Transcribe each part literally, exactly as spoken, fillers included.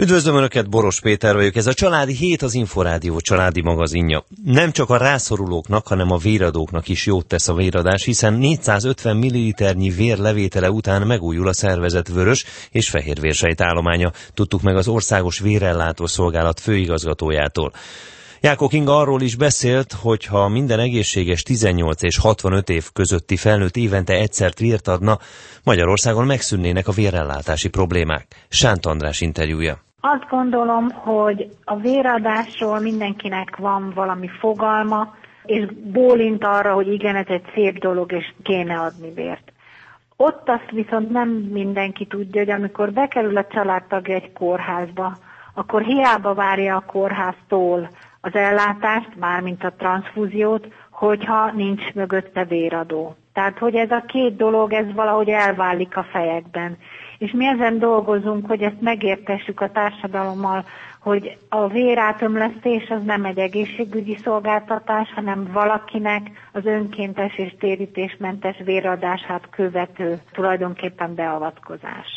Üdvözlöm Önöket, Boros Péter vagyok. Ez a Családi Hét, az Inforádió családi magazinja. Nem csak a rászorulóknak, hanem a véradóknak is jót tesz a véradás, hiszen négyszázötven milliliternyi vér levétele után megújul a szervezet vörös és fehérvérsejt állománya. Tudtuk meg az Országos Vérellátó Szolgálat főigazgatójától. Jákó Kinga arról is beszélt, hogy ha minden egészséges tizennyolc és hatvanöt év közötti felnőtt évente egyszer vért adna, Magyarországon megszűnnének a vérellátási problémák. Sánt András interjúja. Azt gondolom, hogy a véradásról mindenkinek van valami fogalma, és bólint arra, hogy igen, ez egy szép dolog, és kéne adni vért. Ott azt viszont nem mindenki tudja, hogy amikor bekerül a családtagja egy kórházba, akkor hiába várja a kórháztól az ellátást, mármint a transzfúziót, hogyha nincs mögötte véradó. Tehát, hogy ez a két dolog, ez valahogy elválik a fejekben. És mi ezen dolgozunk, hogy ezt megértessük a társadalommal, hogy a vérátömlesztés az nem egy egészségügyi szolgáltatás, hanem valakinek az önkéntes és térítésmentes véradását követő tulajdonképpen beavatkozás.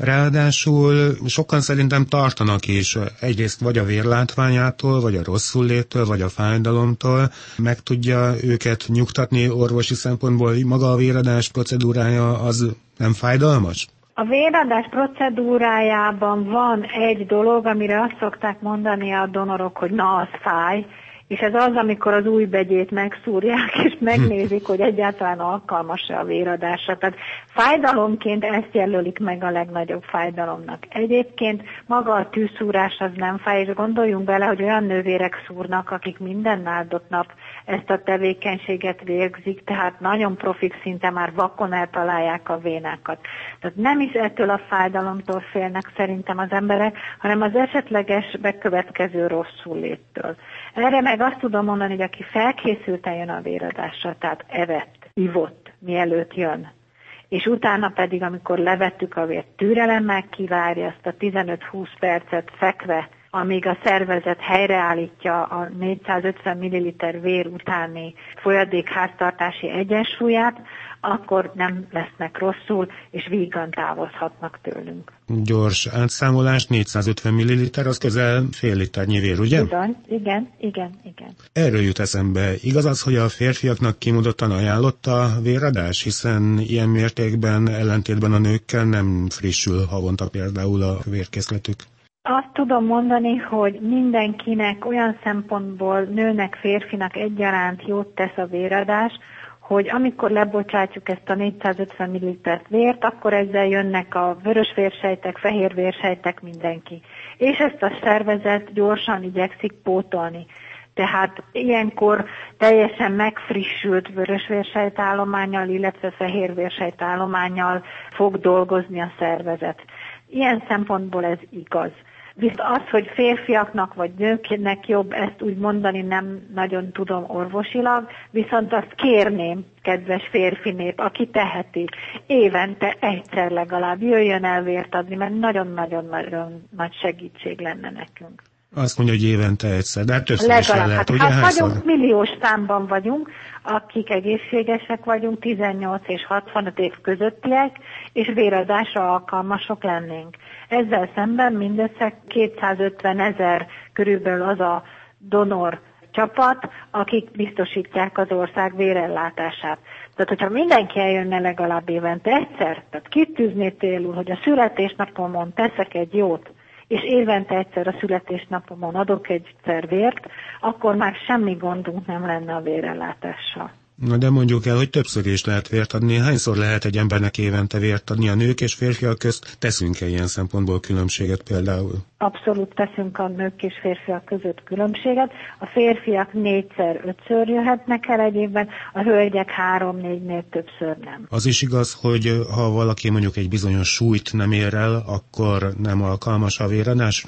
Ráadásul sokan szerintem tartanak is egyrészt vagy a vérlátványától, vagy a rosszulléttől, vagy a fájdalomtól. Meg tudja őket nyugtatni orvosi szempontból, maga a véradás procedúrája az nem fájdalmas? A véradás procedúrájában van egy dolog, amire azt szokták mondani a donorok, hogy na, az fáj, és ez az, amikor az új begyét megszúrják, és megnézik, hogy egyáltalán alkalmas-e a véradásra. Tehát fájdalomként ezt jelölik meg a legnagyobb fájdalomnak. Egyébként maga a tűszúrás az nem fáj, és gondoljunk bele, hogy olyan nővérek szúrnak, akik minden áldott nap ezt a tevékenységet végzik, tehát nagyon profik szinte már vakon eltalálják a vénákat. Tehát nem is ettől a fájdalomtól félnek szerintem az emberek, hanem az esetleges bekövetkező rosszulléttől. Erre meg azt tudom mondani, hogy aki felkészülten jön a véradásra, tehát evett, ivott, mielőtt jön, és utána pedig, amikor levettük a vért, türelemmel kivárja azt a tizenöt-húsz percet fekve, amíg a szervezet helyreállítja a négyszázötven milliliter vér utáni folyadékháztartási egyensúlyát, akkor nem lesznek rosszul, és vígan távozhatnak tőlünk. Gyors átszámolás, négyszázötven milliliter, az közel fél liternyi vér, ugye? Bizony, igen, igen, igen. Erről jut eszembe. Igaz az, hogy a férfiaknak kimondottan ajánlott a véradás, hiszen ilyen mértékben, ellentétben a nőkkel nem frissül havonta például a vérkészletük? Azt tudom mondani, hogy mindenkinek olyan szempontból nőnek, férfinak egyaránt jót tesz a véradás, hogy amikor lebocsátjuk ezt a négyszázötven millilitert vért, akkor ezzel jönnek a vörös vérsejtek, fehér vérsejtek, mindenki. És ezt a szervezet gyorsan igyekszik pótolni. Tehát ilyenkor teljesen megfrissült vörösvérsejtállománnyal, illetve fehérvérsejtállománnyal fog dolgozni a szervezet. Ilyen szempontból ez igaz. Viszont az, hogy férfiaknak vagy nőknek jobb, ezt úgy mondani nem nagyon tudom orvosilag, viszont azt kérném, kedves férfi nép, aki teheti, évente egyszer legalább jöjjön el vért adni, mert nagyon-nagyon-nagyon nagy segítség lenne nekünk. Azt mondja, hogy évente egyszer, de hát többször is el lehet, hát, ugye? Hát hányszor? vagyunk, milliós számban vagyunk, akik egészségesek vagyunk, tizennyolc és hatvanöt év közöttiek, és véradásra alkalmasok lennénk. Ezzel szemben mindössze kétszázötven ezer körülbelül az a donor csapat, akik biztosítják az ország vérellátását. Tehát, hogyha mindenki eljönne legalább évente egyszer, tehát kitűzné célul, hogy a születésnapomon teszek egy jót, és évente egyszer a születésnapomon adok egyszer vért, akkor már semmi gondunk nem lenne a vérellátással. Na de mondjuk el, hogy többször is lehet vért adni. Hányszor lehet egy embernek évente vért adni? A nők és férfiak közt teszünk-e ilyen szempontból különbséget például? Abszolút teszünk a nők és férfiak között különbséget. A férfiak négyszer, ötször jöhetnek el egy évben, a hölgyek három-négynél többször nem. Az is igaz, hogy ha valaki mondjuk egy bizonyos súlyt nem ér el, akkor nem alkalmas a véradásra?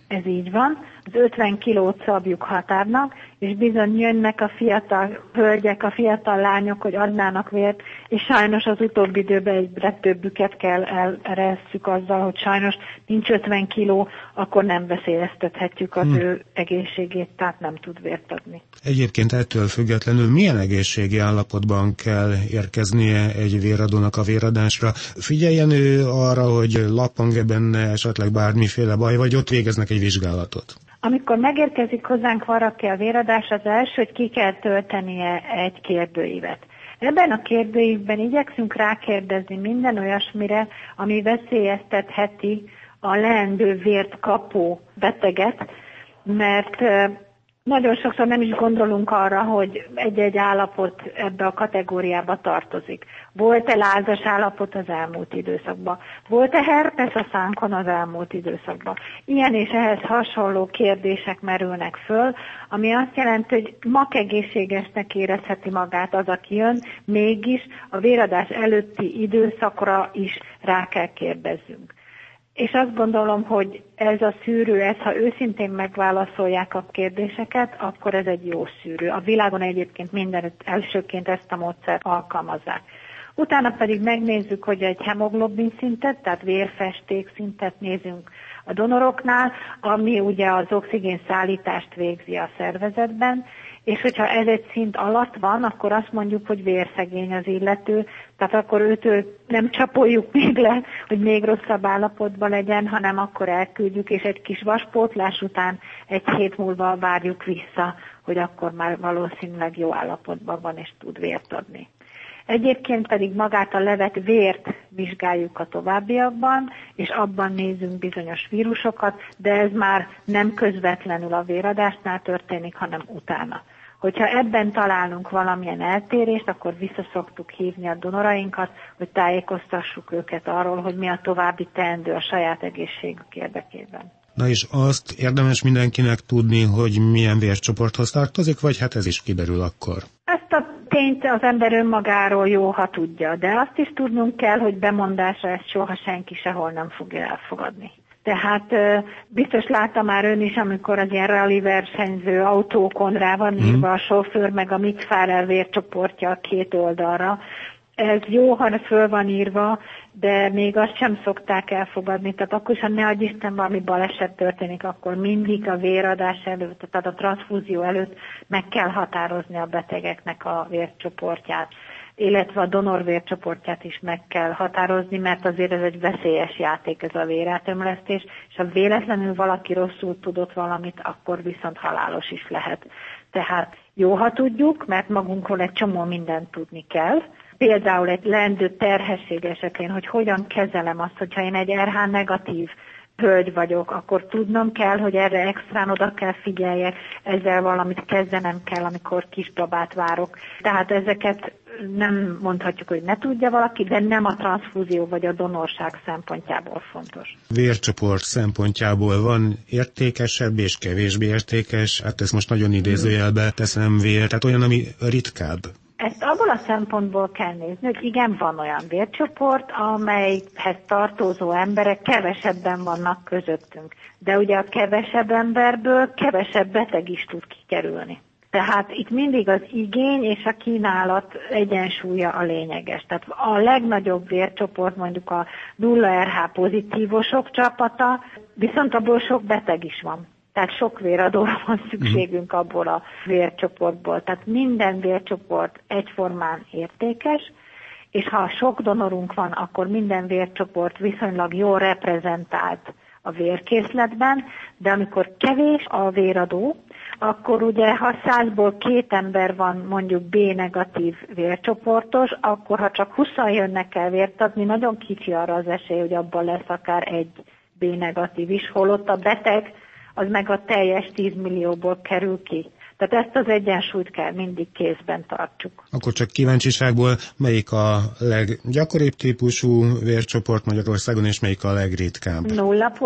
Ez így van. Az ötven kilót szabjuk határnak, és bizony jönnek a fiatal hölgyek, a fiatal lányok, hogy adnának vért, és sajnos az utóbbi időben egyre többüket kell eleresszük azzal, hogy sajnos nincs ötven kiló, akkor nem veszélyeztethetjük az hmm. ő egészségét, tehát nem tud vért adni. Egyébként ettől függetlenül milyen egészségi állapotban kell érkeznie egy véradónak a véradásra? Figyeljen ő arra, hogy lappang-e benne esetleg bármiféle baj, vagy ott végeznek egy vizsgálatot? Amikor megérkezik hozzánk valaki a véradás, az első, hogy ki kell töltenie egy kérdőívet. Ebben a kérdőívben igyekszünk rákérdezni minden olyasmire, ami veszélyeztetheti a leendő vért kapó beteget, mert nagyon sokszor nem is gondolunk arra, hogy egy-egy állapot ebbe a kategóriába tartozik. Volt-e lázas állapot az elmúlt időszakban? Volt-e herpes a szánkon az elmúlt időszakban? Ilyen és ehhez hasonló kérdések merülnek föl, ami azt jelenti, hogy makegészségesnek érezheti magát az, aki jön, mégis a véradás előtti időszakra is rá kell kérdezzünk. És azt gondolom, hogy ez a szűrő, ez, ha őszintén megválaszolják a kérdéseket, akkor ez egy jó szűrő. A világon egyébként mindenütt elsőként ezt a módszert alkalmazzák. Utána pedig megnézzük, hogy egy hemoglobin szintet, tehát vérfesték szintet nézünk a donoroknál, ami ugye az oxigén szállítást végzi a szervezetben, és hogyha ez egy szint alatt van, akkor azt mondjuk, hogy vérszegény az illető, tehát akkor őtől nem csapoljuk még le, hogy még rosszabb állapotban legyen, hanem akkor elküldjük, és egy kis vaspótlás után egy hét múlva várjuk vissza, hogy akkor már valószínűleg jó állapotban van, és tud vért adni. Egyébként pedig magát a levett vért vizsgáljuk a továbbiakban, és abban nézünk bizonyos vírusokat, de ez már nem közvetlenül a véradásnál történik, hanem utána. Hogyha ebben találunk valamilyen eltérést, akkor vissza szoktuk hívni a donorainkat, hogy tájékoztassuk őket arról, hogy mi a további teendő a saját egészségük érdekében. Na és azt érdemes mindenkinek tudni, hogy milyen vércsoporthoz tartozik, vagy hát ez is kiderül akkor? Ezt a tényt az ember önmagáról jó, ha tudja, de azt is tudnunk kell, hogy bemondásra ezt soha senki sehol nem fogja elfogadni. Tehát biztos látta már ön is, amikor az ilyen rally versenyző autókon rá van írva mm. a sofőr, meg a McFarlane vércsoportja a két oldalra. Ez jó, ha föl van írva, de még azt sem szokták elfogadni. Tehát akkor is, ha ne adj Isten valami baleset történik, akkor mindig a véradás előtt, tehát a transzfúzió előtt meg kell határozni a betegeknek a vércsoportját, illetve a donor vércsoportját is meg kell határozni, mert azért ez egy veszélyes játék, ez a vérátömlesztés, és ha véletlenül valaki rosszul tudott valamit, akkor viszont halálos is lehet. Tehát jó, ha tudjuk, mert magunkról egy csomó mindent tudni kell. Például egy leendő terhesség esetén, hogy hogyan kezelem azt, hogyha én egy er há negatív hölgy vagyok, akkor tudnom kell, hogy erre extrán oda kell figyeljek, ezzel valamit kezdenem kell, amikor kisbabát várok. Tehát ezeket nem mondhatjuk, hogy ne tudja valaki, de nem a transzfúzió vagy a donorság szempontjából fontos. Vércsoport szempontjából van értékesebb és kevésbé értékes, hát ezt most nagyon idézőjelbe teszem vér, tehát olyan, ami ritkább. Ezt abból a szempontból kell nézni, hogy igen, van olyan vércsoport, amelyhez tartozó emberek kevesebben vannak közöttünk. De ugye a kevesebb emberből kevesebb beteg is tud kikerülni. Tehát itt mindig az igény és a kínálat egyensúlya a lényeges. Tehát a legnagyobb vércsoport mondjuk a nulla er há pozitívosok csapata, viszont abból sok beteg is van. Tehát sok véradóra van szükségünk abból a vércsoportból. Tehát minden vércsoport egyformán értékes, és ha sok donorunk van, akkor minden vércsoport viszonylag jól reprezentált a vérkészletben, de amikor kevés a véradó, akkor ugye, ha százból két ember van mondjuk bé-negatív vércsoportos, akkor ha csak húszan jönnek el vért adni, nagyon kicsi arra az esély, hogy abban lesz akár egy bé-negatív is, holott a beteg az meg a teljes tíz millióból kerül ki. Tehát ezt az egyensúlyt kell mindig kézben tartsuk. Akkor csak kíváncsiságból, melyik a leggyakoribb típusú vércsoport Magyarországon, és melyik a legritkább? Nulla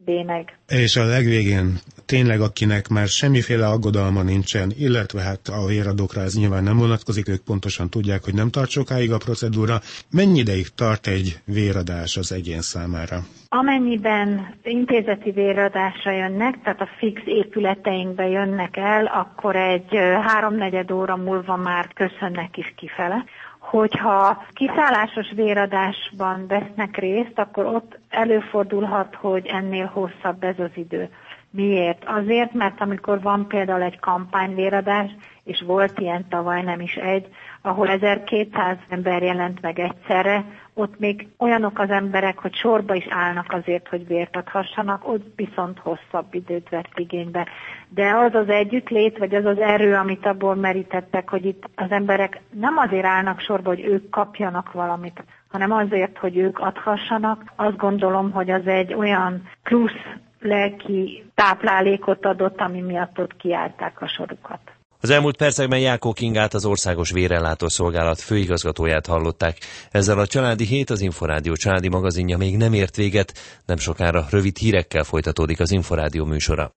béneg. És a legvégén tényleg, akinek már semmiféle aggodalma nincsen, illetve hát a véradókra ez nyilván nem vonatkozik, ők pontosan tudják, hogy nem tart sokáig a procedúra. Mennyi ideig tart egy véradás az egyén számára? Amennyiben intézeti véradásra jönnek, tehát a fix épületeinkbe jönnek el, akkor egy háromnegyed óra múlva már köszönnek is kifele. Hogyha kiszállásos véradásban vesznek részt, akkor ott előfordulhat, hogy ennél hosszabb ez az idő. Miért? Azért, mert amikor van például egy kampányvéradás, és volt ilyen tavaly, nem is egy, ahol ezerkétszáz ember jelent meg egyszerre, ott még olyanok az emberek, hogy sorba is állnak azért, hogy vért adhassanak, ott viszont hosszabb időt vett igénybe. De az az együttlét, vagy az az erő, amit abból merítettek, hogy itt az emberek nem azért állnak sorba, hogy ők kapjanak valamit, hanem azért, hogy ők adhassanak, azt gondolom, hogy az egy olyan plusz lelki táplálékot adott, ami miatt ott kiállták a sorukat. Az elmúlt percekben Jákó Kingát, az Országos Vérellátó Szolgálat főigazgatóját hallották. Ezzel a Családi Hét, az Inforádió családi magazinja még nem ért véget, nem sokára rövid hírekkel folytatódik az Inforádió műsora.